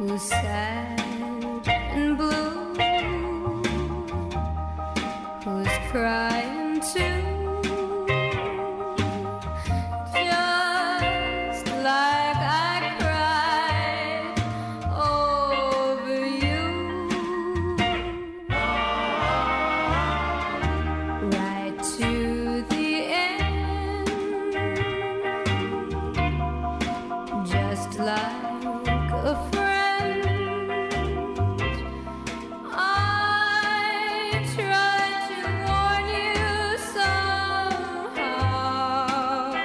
who's sad and blue, who's crying too, just like I cried over you. Right to the end, just like a friend. I tried to warn you somehow.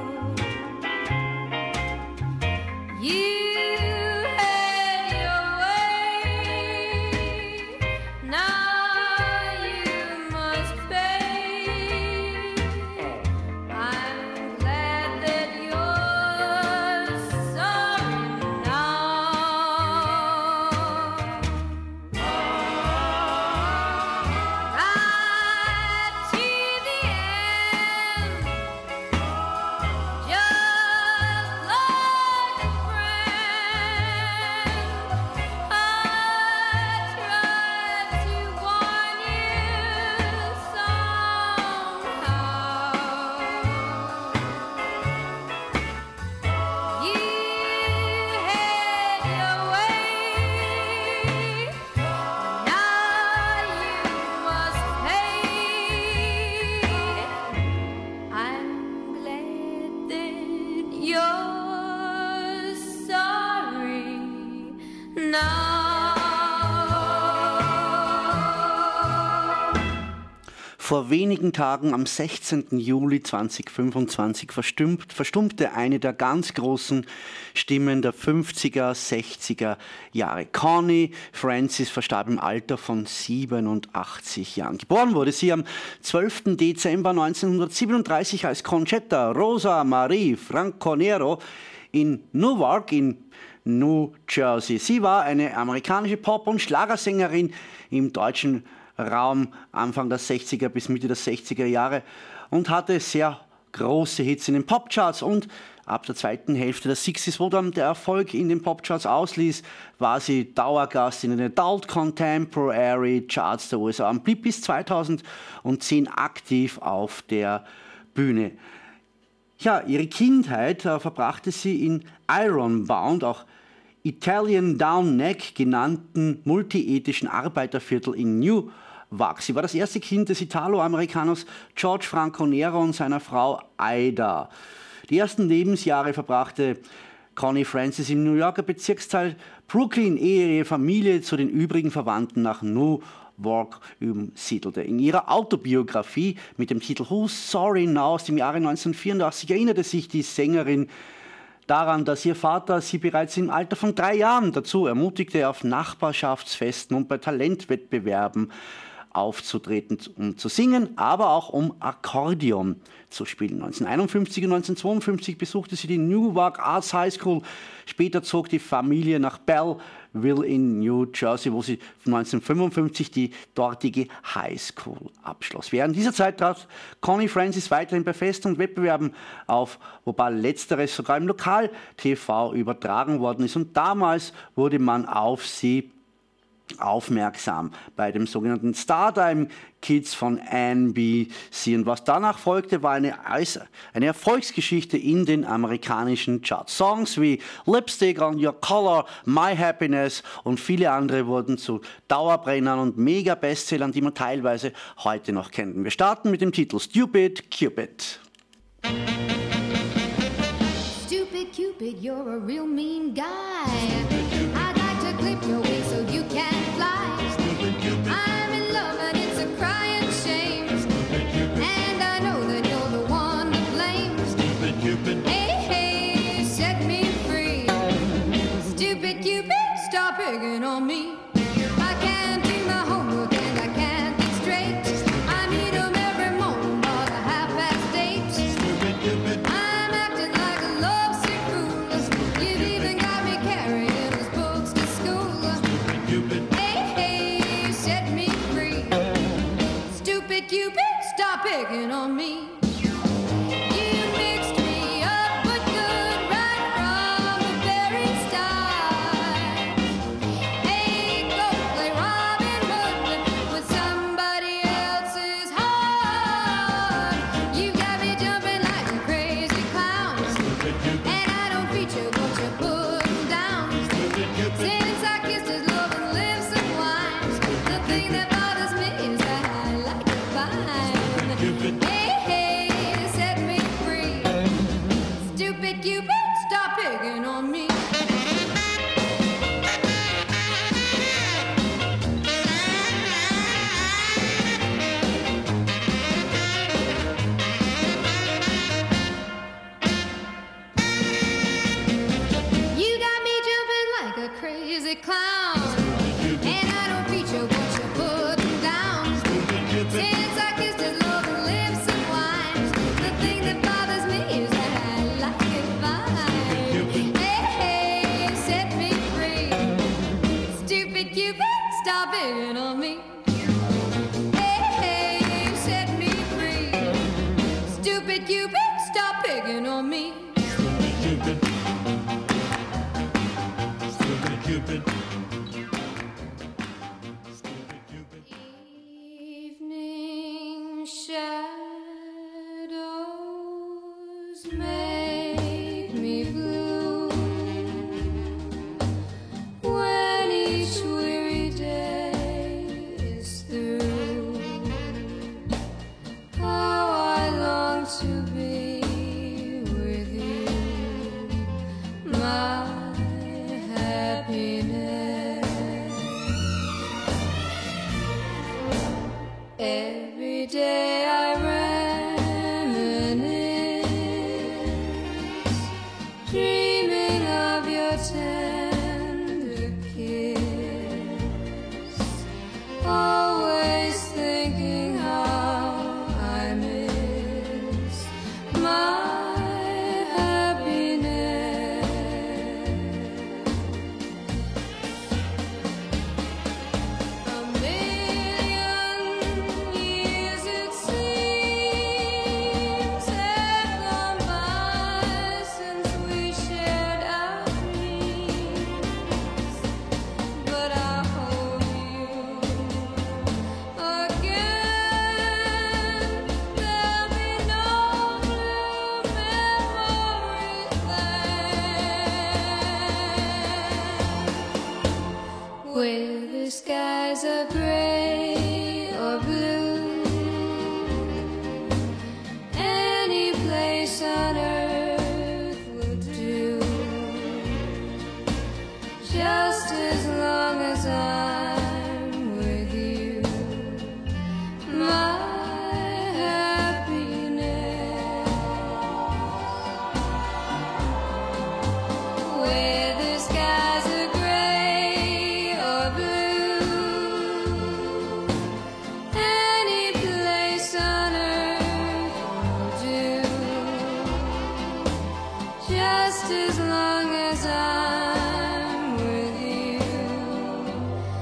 You had your way, now you must pay. I'm glad that you're sorry now. Right to the end, just like a friend. I tried to warn you somehow. You had your way, now you must pay. I'm glad that you're sorry now. Vor wenigen Tagen, am 16. Juli 2025, verstummte eine der ganz großen Stimmen der 50er, 60er Jahre. Connie Francis verstarb im Alter von 87 Jahren. Geboren wurde sie am 12. Dezember 1937 als Concetta Rosa Marie Franconero in Newark in New Jersey. Sie war eine amerikanische Pop- und Schlagersängerin im deutschen Raum Anfang der 60er bis Mitte der 60er Jahre und hatte sehr große Hits in den Popcharts, und ab der zweiten Hälfte der 60s, wo dann der Erfolg in den Popcharts ausließ, war sie Dauergast in den Adult Contemporary Charts der USA und blieb bis 2010 aktiv auf der Bühne. Ja, ihre Kindheit verbrachte sie in Ironbound, auch Italian Down Neck genannten multiethnischen Arbeiterviertel in Newark. Sie war das erste Kind des Italo-Amerikaners George Franconero und seiner Frau Ida. Die ersten Lebensjahre verbrachte Connie Francis im New Yorker Bezirksteil Brooklyn, ehe ihre Familie zu den übrigen Verwandten nach Newark umsiedelte. In ihrer Autobiografie mit dem Titel Who's Sorry Now aus dem Jahre 1984 erinnerte sich die Sängerin daran, dass ihr Vater sie bereits im Alter von 3 Jahren dazu ermutigte, auf Nachbarschaftsfesten und bei Talentwettbewerben aufzutreten, um zu singen, aber auch um Akkordeon zu spielen. 1951 und 1952 besuchte sie die Newark Arts High School. Später zog die Familie nach Belleville in New Jersey, wo sie 1955 die dortige High School abschloss. Während dieser Zeit trat Connie Francis weiterhin bei Festen und Wettbewerben auf, wobei letzteres sogar im Lokal-TV übertragen worden ist. Und damals wurde man auf sie aufmerksam bei dem sogenannten Stardom Kids von NBC. Und was danach folgte, war eine Erfolgsgeschichte in den amerikanischen Charts. Songs wie Lipstick on Your Collar, My Happiness und viele andere wurden zu Dauerbrennern und Mega-Bestsellern, die man teilweise heute noch kennt. Wir starten mit dem Titel Stupid Cupid. Stupid Cupid, you're a real mean guy. I'd like to clip your wings so you can fly. I'm in love and it's a crying shame. And I know that you're the one to blame. Hey, hey, set me free. Stupid Cupid, stop picking on me. I can't do my homework and I can't think straight. I need 'em every morning by the 8:30. I'm acting like a lovesick fool. You've even got me carrying his books to school. Hey, hey, set me free. Stupid Cupid, stop picking on me. You mixed me up but good right from the very start. Since I kissed his loving lips and wines, the thing that bothers me is that I like it fine. Hey, hey, set me free. Stupid Cupid, stop picking on me. You got me jumping like a crazy clown, and I don't feature what you're putting down. Since I kissed his loving lips and wines, the thing that bothers me is that I like it fine. Hey, hey, set me free. Stupid Cupid, stop picking on me. Hey, hey, set me free. Stupid Cupid, stop picking on me. Evening shadows make me blue when each weary day is through. How I long to be with you, my happiness. Every day I reminisce, dreaming of your tender kiss, always thinking how I miss my happiness. A million years it seems have gone by since we shared our dreams, but I hold you again. There'll be no blue memories then, where the skies are gray or blue. Any place on earth will do, just as long as I'm with you, my happiness. Where the skies are gray or blue, any place on earth will do, just as long as I'm with you,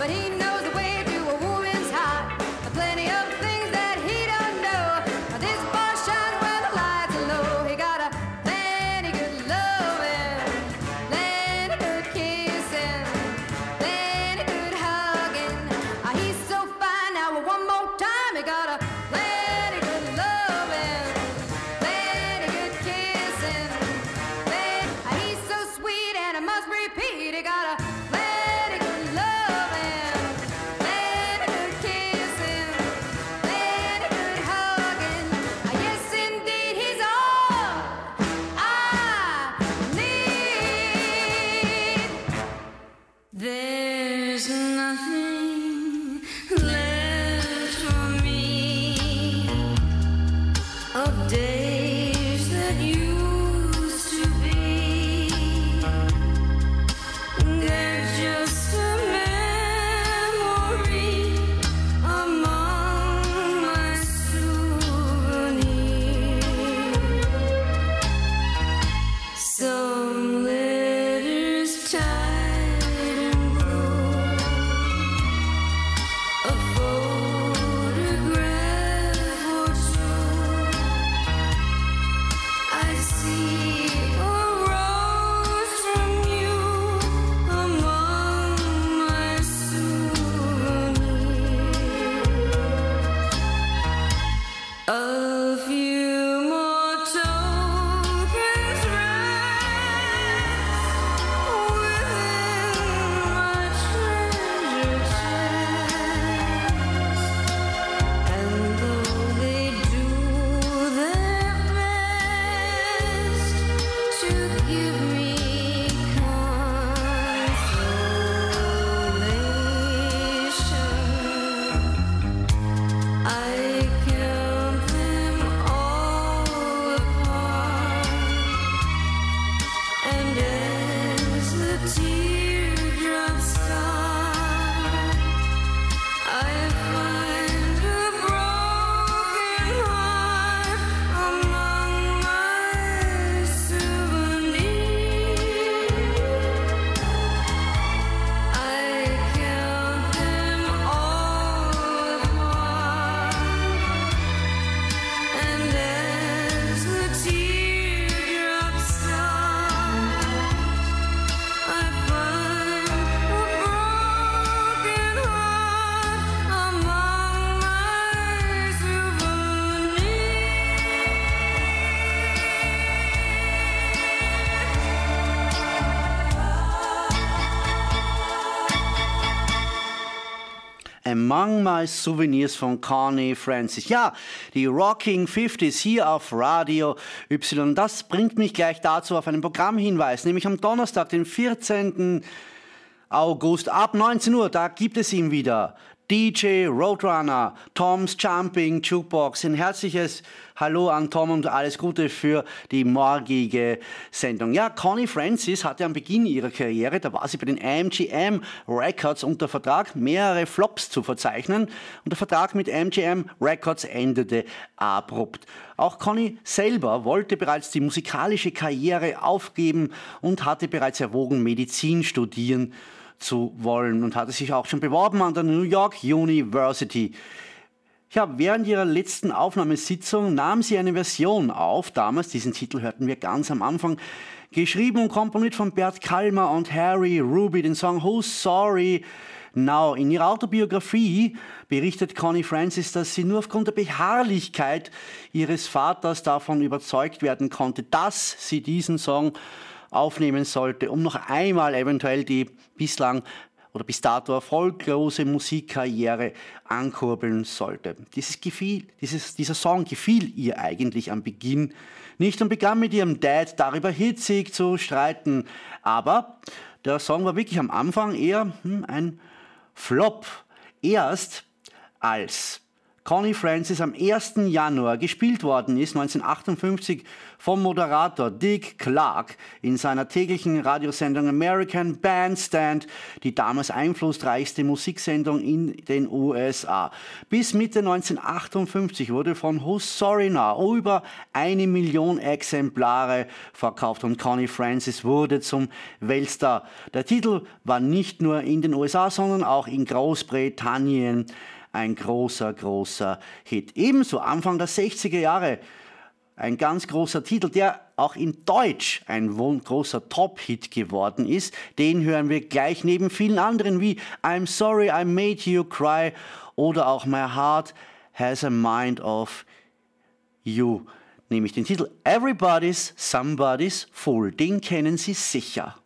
but he knows the way to a woman's heart. Plenty of things that he don't know. This boy shines when the lights are low. He got a plenty good loving, plenty good kissing, plenty good hugging. He's so fine. Now one more time, he got a plenty good loving, plenty good kissing. He's so sweet, and I must repeat, he got a plenty good loving, plenty good kissing, plenty good hugging. Yes, indeed, he's all I need. There's nothing left for me of days that used to be. There's just a memory among my souvenirs. Some letters tied and blue, a photograph or two. I see a rose from you among my souvenirs. A few more tokens rest within my treasure chest, and though they do their best to give me consolation, I count them all apart, and as the teardrops start, I find a broken heart among my souvenirs. I count them all apart, and as the teardrops start, I find a broken heart among my Among My Souvenirs von Connie Francis. Ja, die Rocking 50s hier auf Radio Y. Das bringt mich gleich dazu auf einen Programmhinweis, nämlich am Donnerstag, den 14. August ab 19 Uhr, da gibt es ihn wieder. DJ Roadrunner, Tom's Jumping Jukebox. Ein herzliches Hallo an Tom und alles Gute für die morgige Sendung. Ja, Connie Francis hatte am Beginn ihrer Karriere, da war sie bei den MGM Records unter Vertrag, mehrere Flops zu verzeichnen und der Vertrag mit MGM Records endete abrupt. Auch Connie selber wollte bereits die musikalische Karriere aufgeben und hatte bereits erwogen, Medizin studieren zu wollen und hatte sich auch schon beworben an der New York University. Ja, während ihrer letzten Aufnahmesitzung nahm sie eine Version auf, damals, diesen Titel hörten wir ganz am Anfang, geschrieben und komponiert von Bert Kalmer und Harry Ruby, den Song Who's Sorry Now. In ihrer Autobiografie berichtet Connie Francis, dass sie nur aufgrund der Beharrlichkeit ihres Vaters davon überzeugt werden konnte, dass sie diesen Song aufnehmen sollte, um noch einmal eventuell die bislang oder bis dato erfolglose Musikkarriere ankurbeln sollte. Dieser Song gefiel ihr eigentlich am Beginn nicht und begann mit ihrem Dad darüber hitzig zu streiten. Aber der Song war wirklich am Anfang eher ein Flop. Erst als Connie Francis am 1. Januar gespielt worden ist, 1958 vom Moderator Dick Clark in seiner täglichen Radiosendung American Bandstand, die damals einflussreichste Musiksendung in den USA. Bis Mitte 1958 wurde von Who's Sorry Now über 1 Million Exemplare verkauft und Connie Francis wurde zum Weltstar. Der Titel war nicht nur in den USA, sondern auch in Großbritannien ein großer Hit. Ebenso Anfang der 60er Jahre ein ganz großer Titel, der auch in Deutsch ein großer Top-Hit geworden ist. Den hören wir gleich neben vielen anderen wie I'm Sorry I Made You Cry oder auch My Heart Has a Mind of You. Nämlich den Titel Everybody's Somebody's Fool. Den kennen Sie sicher.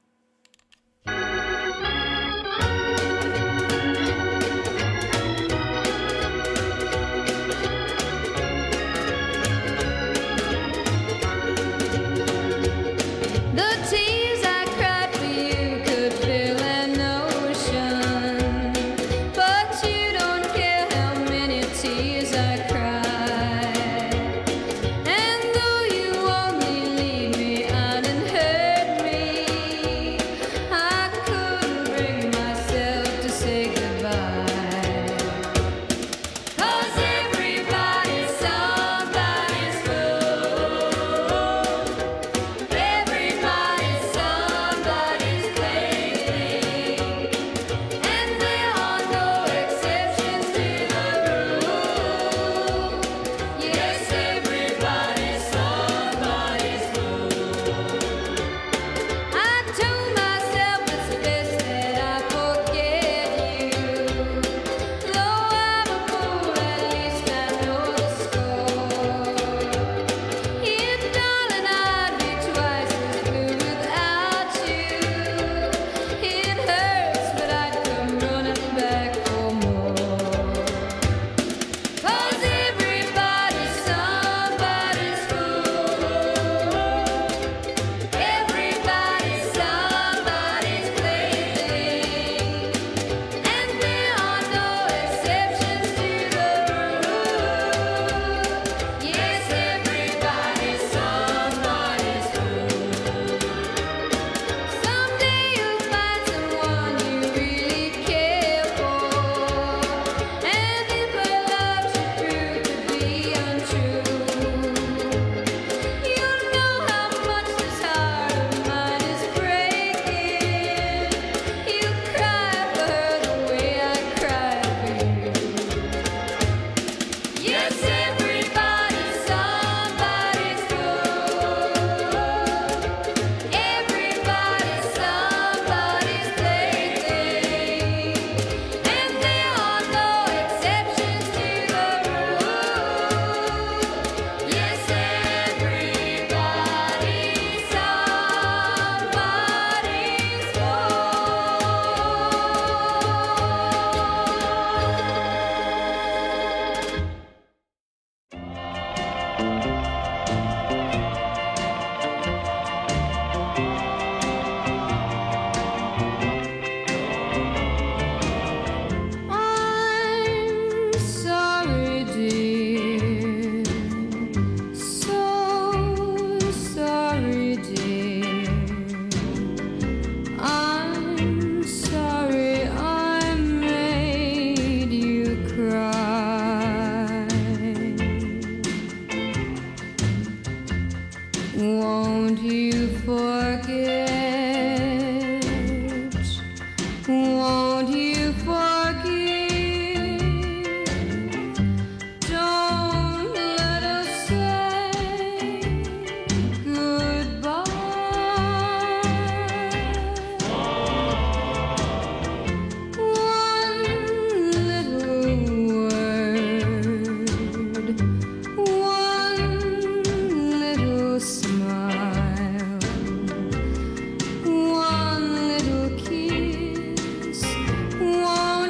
One little kiss, one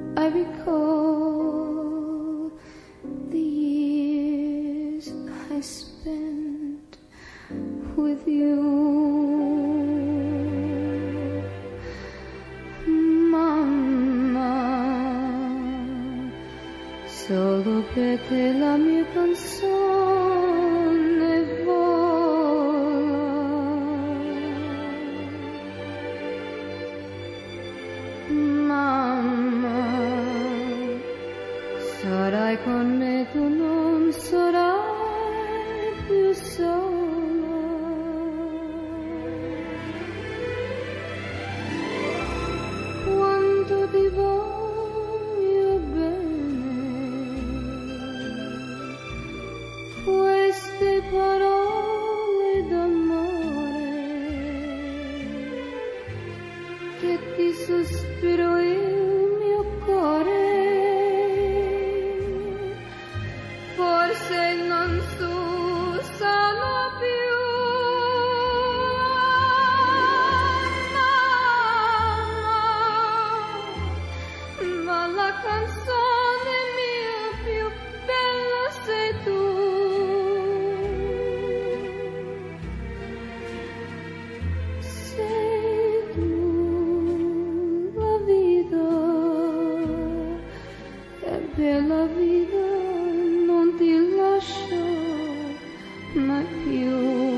I recall the years I spent with you, mamma, solo per te la mia canzone vola. Mamma, sarai con me, tu non sarai più sola. Quanto ti voglio bene, queste parole d'amore che ti sospiro il mio cuore, forse non s'usano più. Mamma, ma la canzone mia più bella sei tu. Sei tu la vita, e per la vita non ti lascio mai più.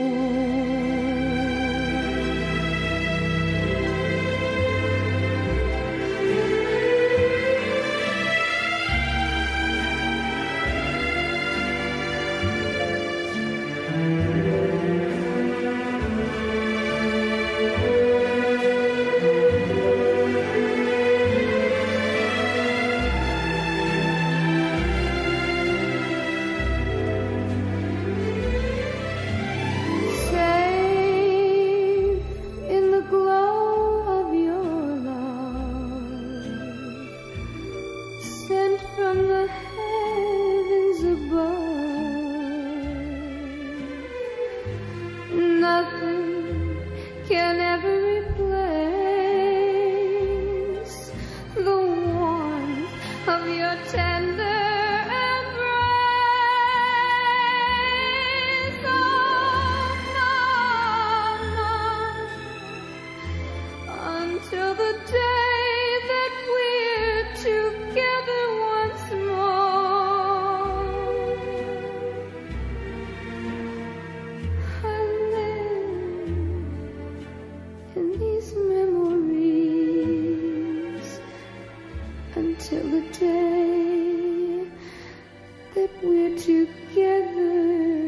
Till the day that we're together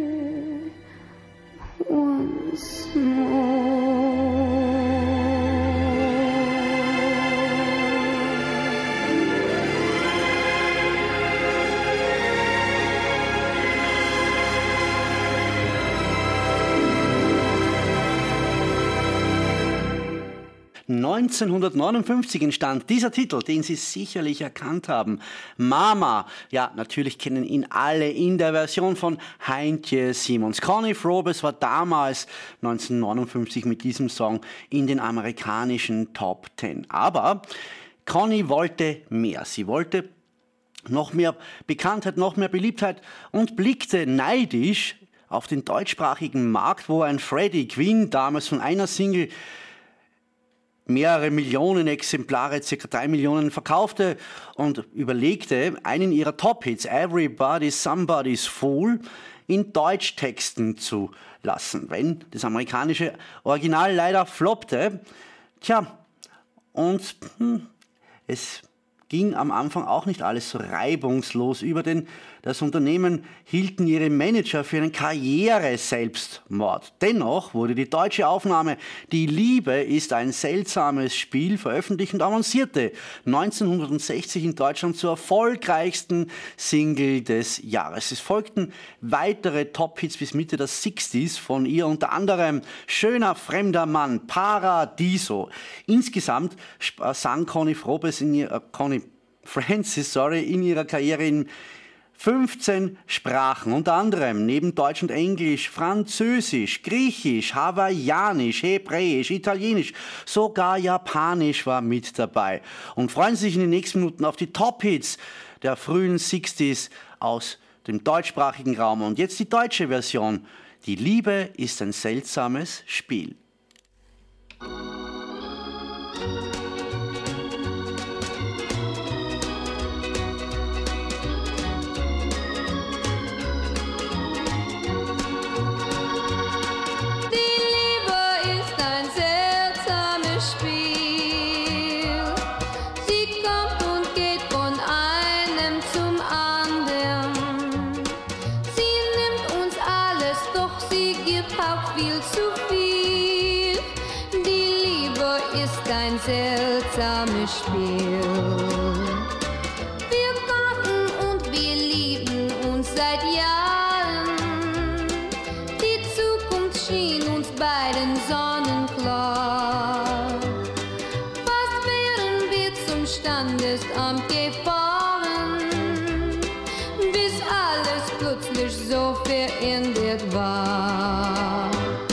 once more. 1959 entstand dieser Titel, den Sie sicherlich erkannt haben. Mama. Ja, natürlich kennen ihn alle in der Version von Heintje Simons. Connie Frobes war damals 1959 mit diesem Song in den amerikanischen Top 10. Aber Connie wollte mehr. Sie wollte noch mehr Bekanntheit, noch mehr Beliebtheit und blickte neidisch auf den deutschsprachigen Markt, wo ein Freddie Quinn damals von einer Single mehrere Millionen Exemplare, ca. 3 Millionen verkaufte und überlegte, einen ihrer Top-Hits, Everybody's Somebody's Fool, in Deutsch texten zu lassen, wenn das amerikanische Original leider floppte. Tja, und es ging am Anfang auch nicht alles so reibungslos über, denn das Unternehmen hielten ihre Manager für einen Karriere-Selbstmord. Dennoch wurde die deutsche Aufnahme Die Liebe ist ein seltsames Spiel veröffentlicht und avancierte 1960 in Deutschland zur erfolgreichsten Single des Jahres. Es folgten weitere Top-Hits bis Mitte der 60s von ihr, unter anderem Schöner fremder Mann, Paradiso. Insgesamt sang Connie Francis in ihrer Karriere in 15 Sprachen, unter anderem neben Deutsch und Englisch, Französisch, Griechisch, Hawaiianisch, Hebräisch, Italienisch, sogar Japanisch war mit dabei. Und freuen Sie sich in den nächsten Minuten auf die Top-Hits der frühen 60s aus dem deutschsprachigen Raum. Und jetzt die deutsche Version. Die Liebe ist ein seltsames Spiel. Seltsames Spiel. Wir kannten und wir liebten uns seit Jahren. Die Zukunft schien uns beiden sonnenklar. Fast wären wir zum Standesamt gefahren, bis alles plötzlich so verändert war.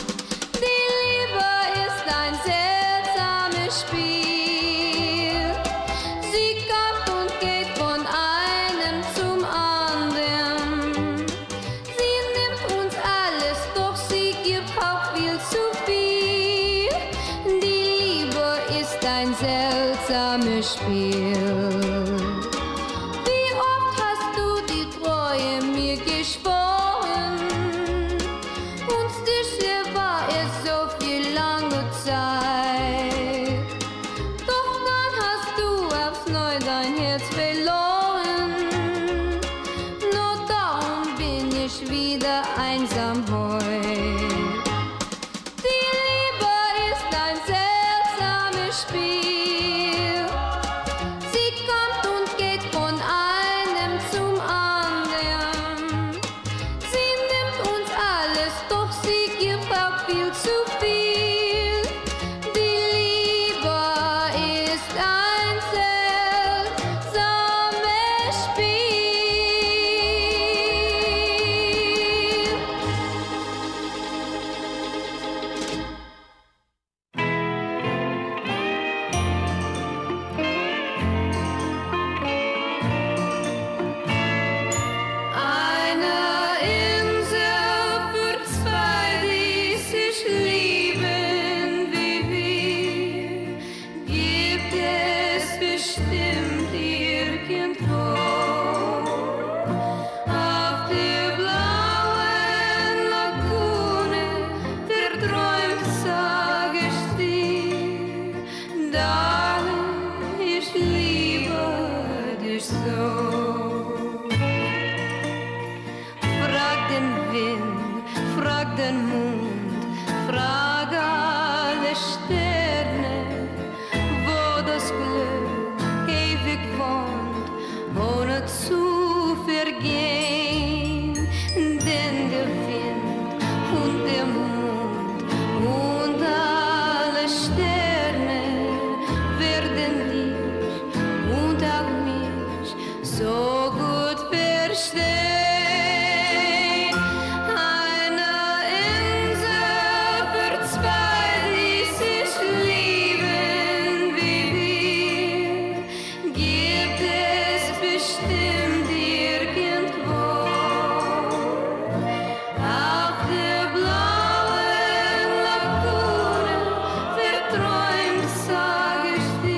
Spiel. Wie oft hast du die Treue mir geschworen? Und sicher war es so viel lange Zeit. Doch dann hast du aufs Neue dein Herz verloren. Nur darum bin ich wieder einsam heut. Die Liebe ist ein seltsames Spiel.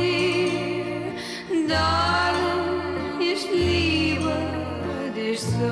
So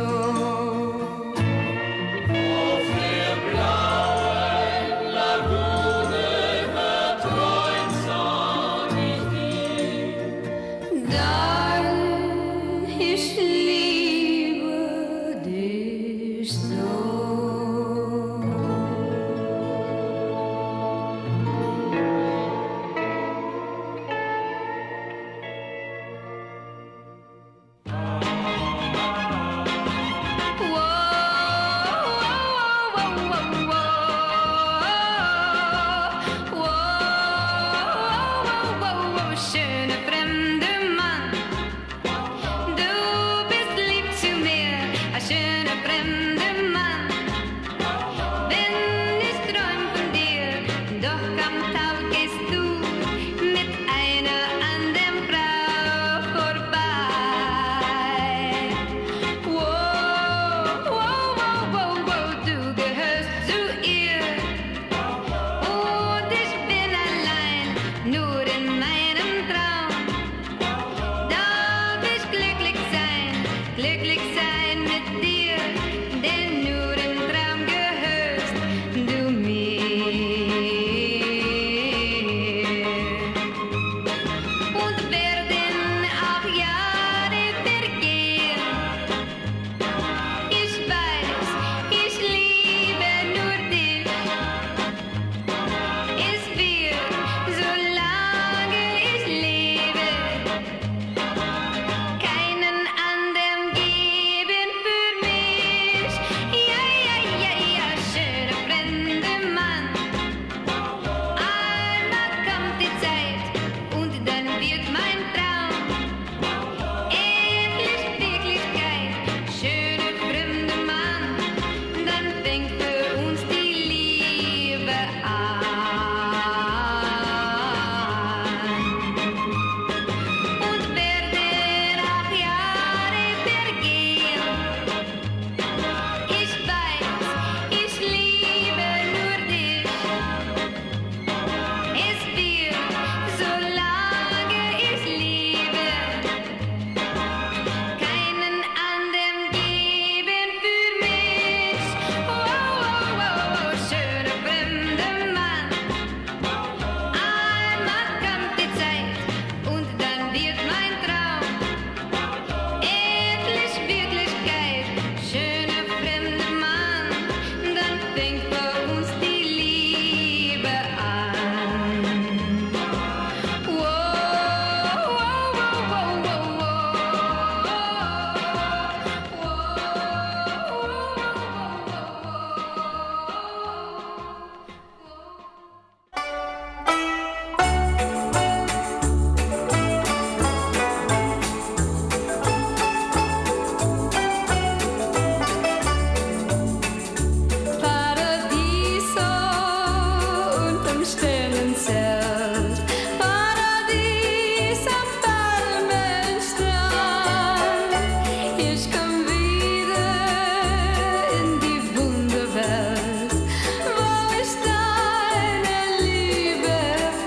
Ich komm wieder in die Wunderwelt, wo ich deine Liebe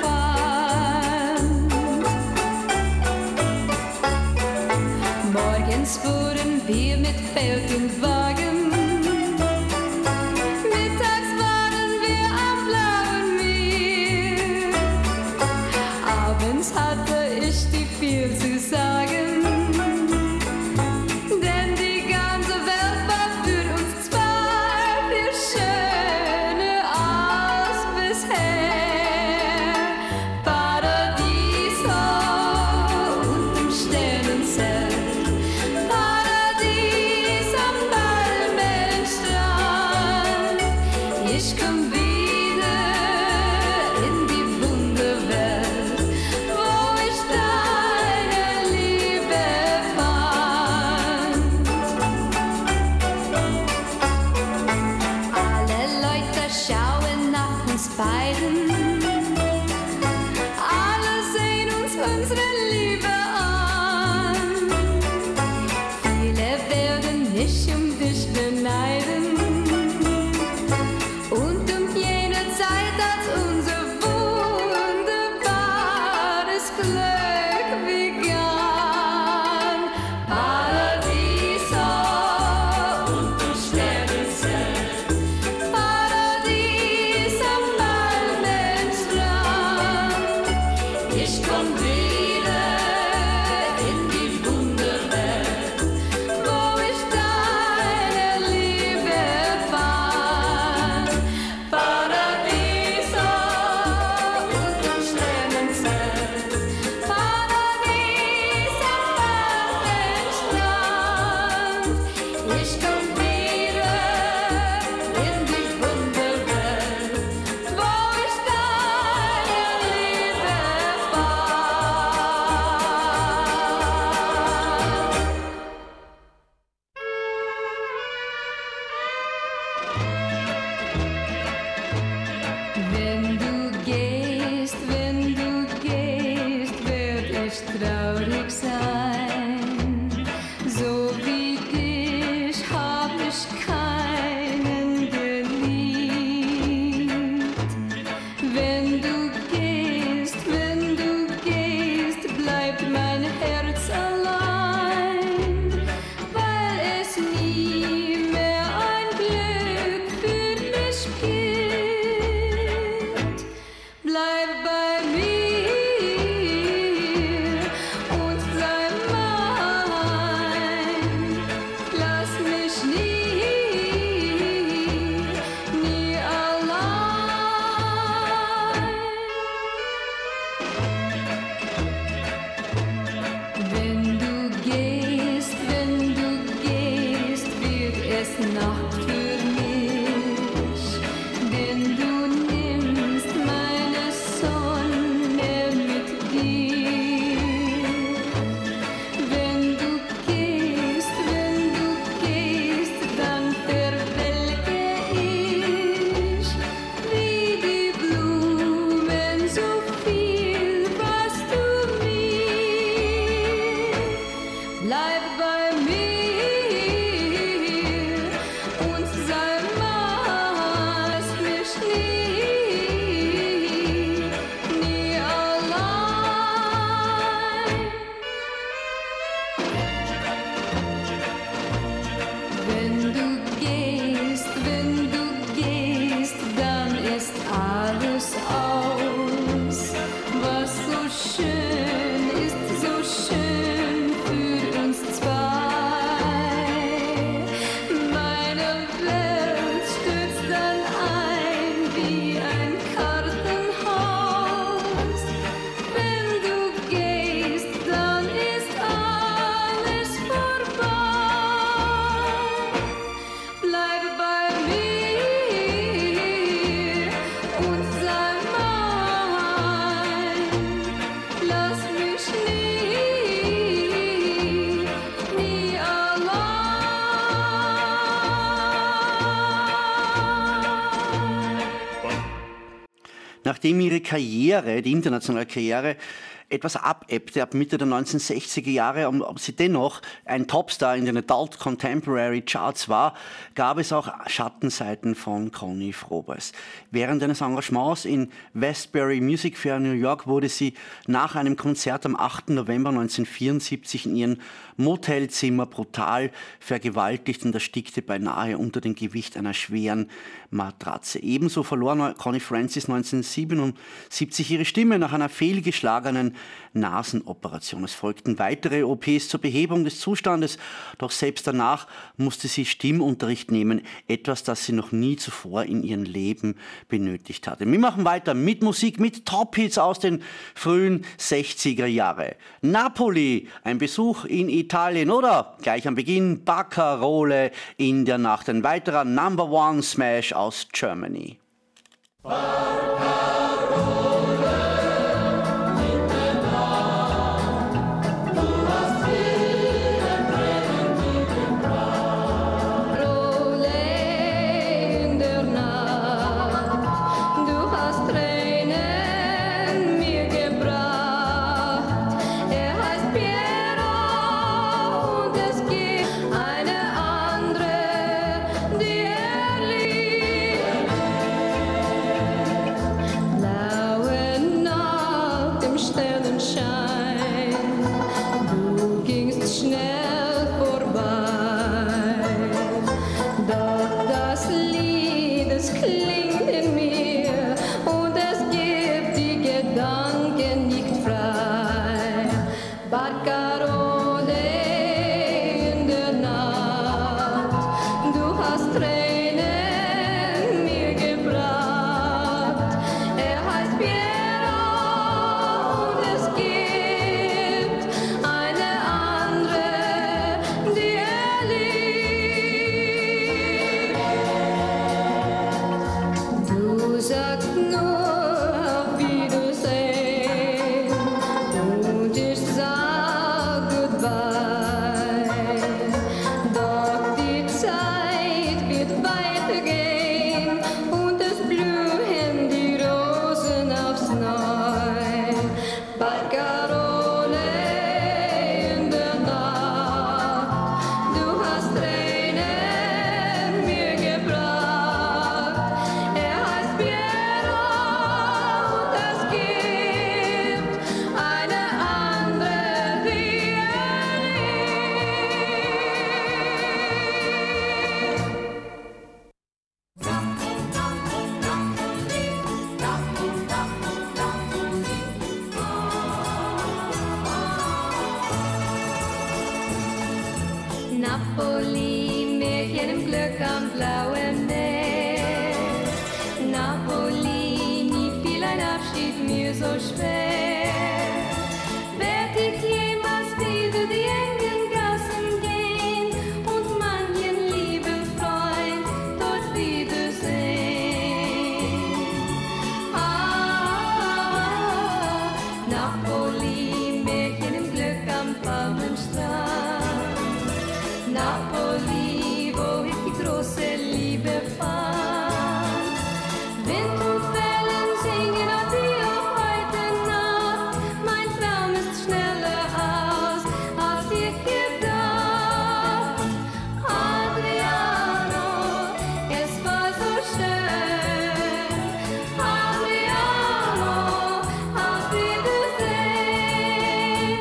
fand. Morgens fuhren wir mit Pferd und Wagen, mittags waren wir am blauen Meer, abends hatte ich dir viel zu sagen, denn die ganze Welt war für uns zwei viel schöner als bisher. Paradiso unterm Sternenzelt, Paradies am Palmenstrand. Ich komm wieder in die Wunderwelt, wo ich deine Liebe fand. Alle Leute schauen nach uns beiden, alle sehen uns unsere Liebe an. Viele werden mich dich beneiden und jene Zeit als unser wunderbares Glück begann. Paradiso unterm Sternenzelt, Paradies am Palmenstrand. Ich komm wieder in die Wunderwelt, wo ich deine Liebe fand. Paradiso unterm Sternenzelt, Paradies am Palmenstrand. Ich komm wieder in die Wunderwelt, wo ich deine Liebe fand. Wenn du gehst, werd ich traurig sein. So wie dich hab ich keinen geliebt. Wenn du gehst, bleibt mein Herz allein, weil es nie mehr ein Glück für mich gibt. Bleib bei mir und sei mein. Lass mich nie allein. Wenn du gehst, wird es Nacht für mich, denn du nimmst meine Sonne mit dir. Wenn du gehst, dann verwelke ich wie die Blumen, so viel was du mir. Bleib bei mir und sei mein. Lass mich nie allein. Wenn du gehst, dann ist alles aus. Was so schön ist, so schön für uns zwei. Meine Welt stürzt dann ein wie ein Kartenhaus. Wenn du gehst, dann ist alles vorbei. Bleib bei mir und sei mein. Lass mich nie allein. Nachdem ihre Karriere, die internationale Karriere, etwas abebbte ab Mitte der 1960er Jahre, ob sie dennoch ein Topstar in den Adult Contemporary Charts war, gab es auch Schattenseiten von Connie Frobers. Während eines Engagements in Westbury Music Fair New York wurde sie nach einem Konzert am 8. November 1974 in ihrem Motelzimmer brutal vergewaltigt und erstickte beinahe unter dem Gewicht einer schweren Matratze. Ebenso verlor Connie Francis 1977 ihre Stimme nach einer fehlgeschlagenen Nasenoperation. Es folgten weitere OPs zur Behebung des Zustandes, doch selbst danach musste sie Stimmunterricht nehmen, etwas, das sie noch nie zuvor in ihrem Leben benötigt hatte. Wir machen weiter mit Musik, mit Top-Hits aus den frühen 60er Jahre. Napoli, ein Besuch in Italien oder gleich am Beginn Baccarole in der Nacht. Ein weiterer Number One Smash aus Germany. Napoli, Märchen im Glück am blauen Meer. Napoli, nie fiel ein Abschied mir so schwer. Werd ich jemals wieder die engen Gassen gehen und manchen lieben Freund dort wiedersehen? Ah, Napoli, Märchen im Glück am Palmenstrand. Napoli, wo ich die große Liebe fand. Wind und Wellen singen Addio heute Nacht. Mein Traum ist schneller aus, als ich gedacht. Adriano, es war so schön. Adriano, auf Wiedersehen.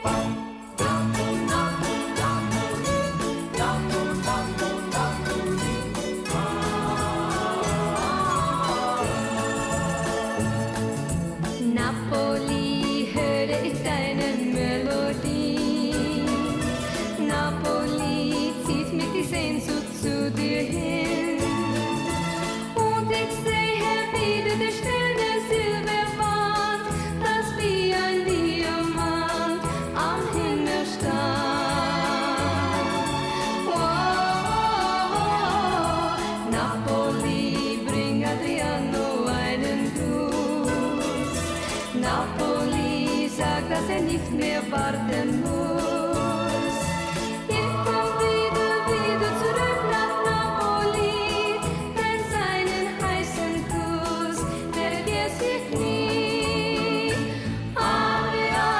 Napoli, höre ich deine Melodie. Napoli zieht mich die Sehnsucht zu dir hin. Und ich sehe wieder die stille Silberwand, das wie ein Diamant am Himmel stand. Oh, Napoli, bring Adriano einen Gruß. Napoli, sagt, dass nicht mehr warten muss. Ich komm wieder zurück nach Napoli, denn seinen heißen Kuss vergess ich nie. Adriano.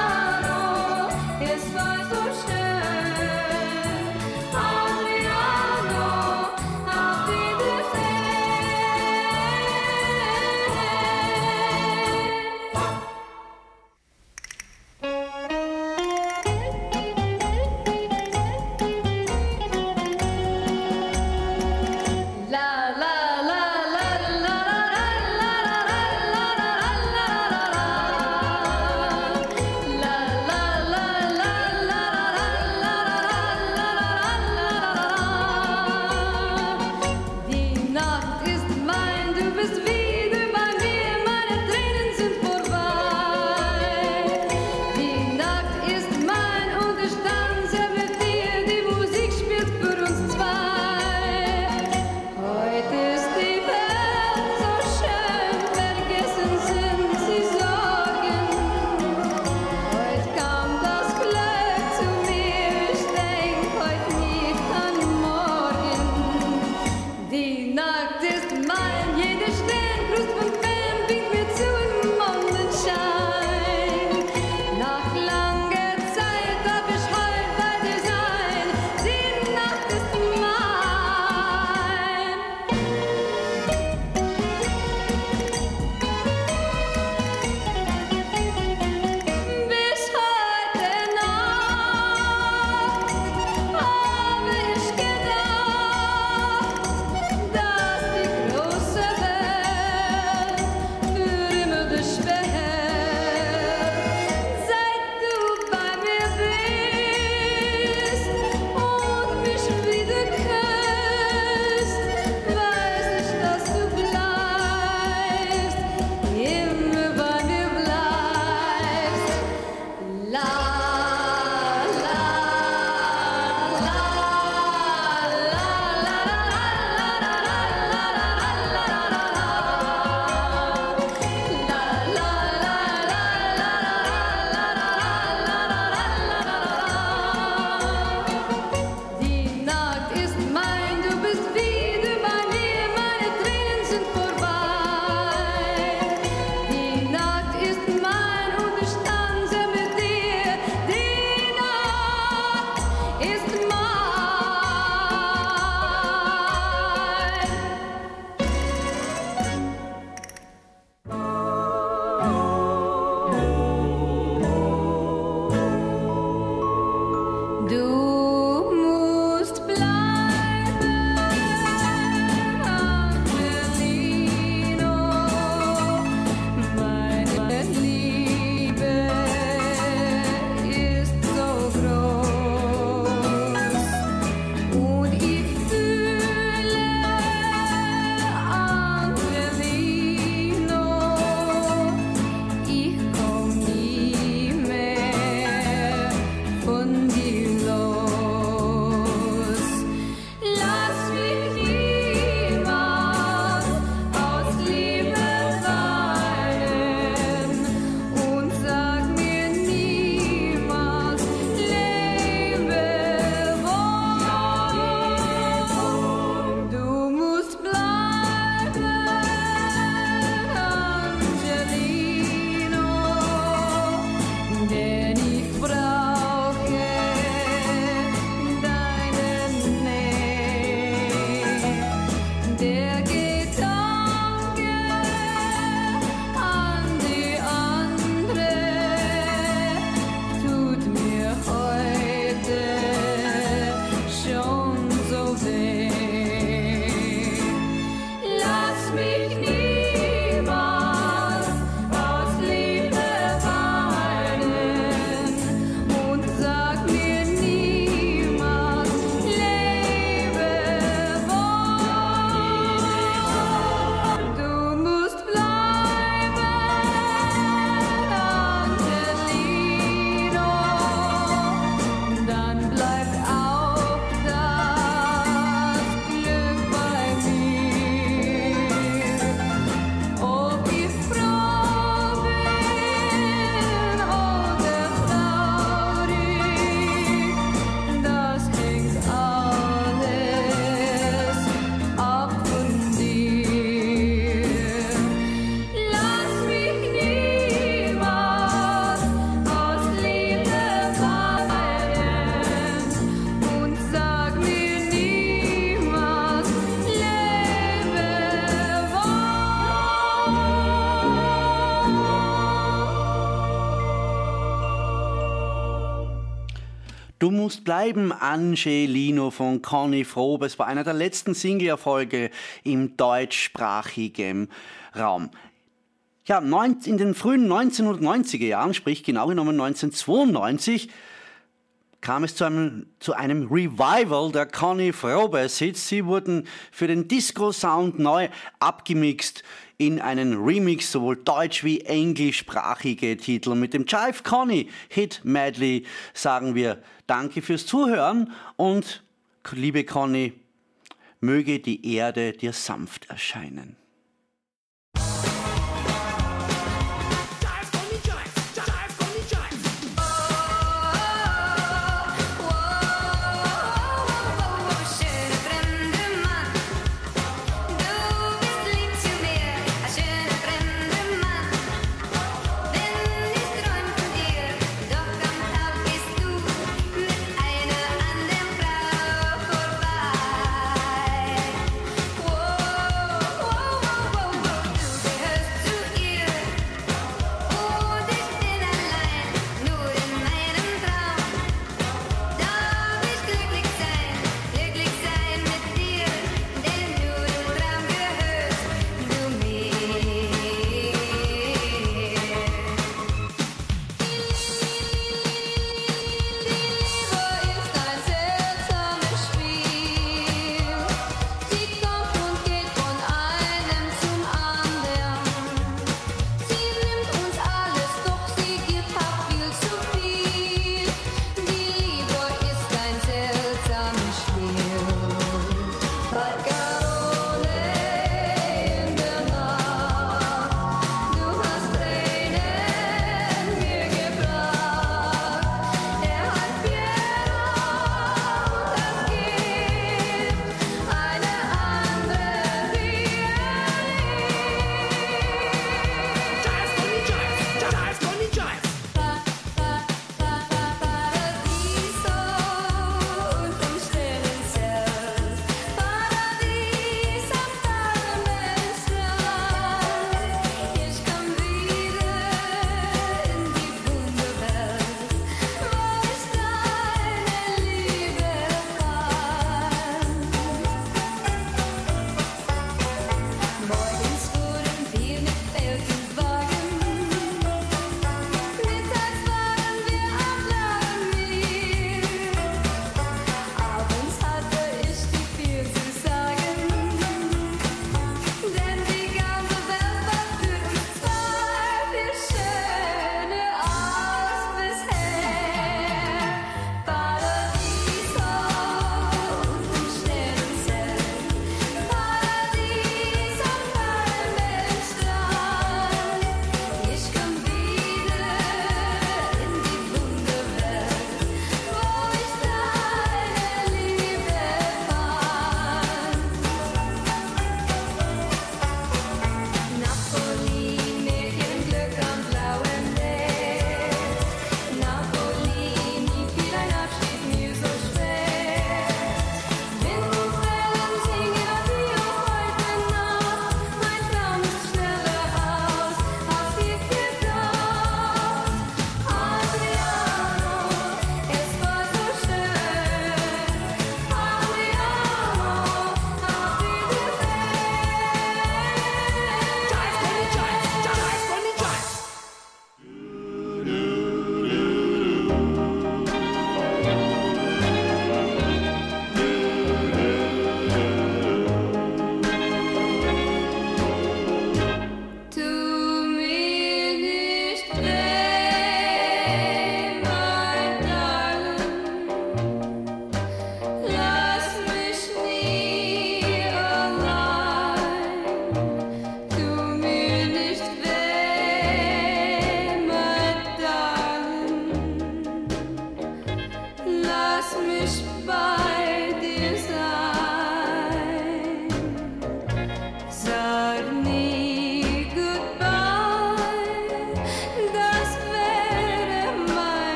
Du musst bleiben, Angelino von Conny Frobes, war einer der letzten Single-Erfolge im deutschsprachigen Raum. Ja, in den frühen 1990er Jahren, sprich genau genommen 1992, kam es zu einem Revival der Conny Frobes Hits. Sie wurden für den Disco-Sound neu abgemixt in einen Remix, sowohl deutsch- wie englischsprachige Titel. Mit dem Jive Conny Hit Medley sagen wir Danke fürs Zuhören und, liebe Conny, möge die Erde dir sanft erscheinen.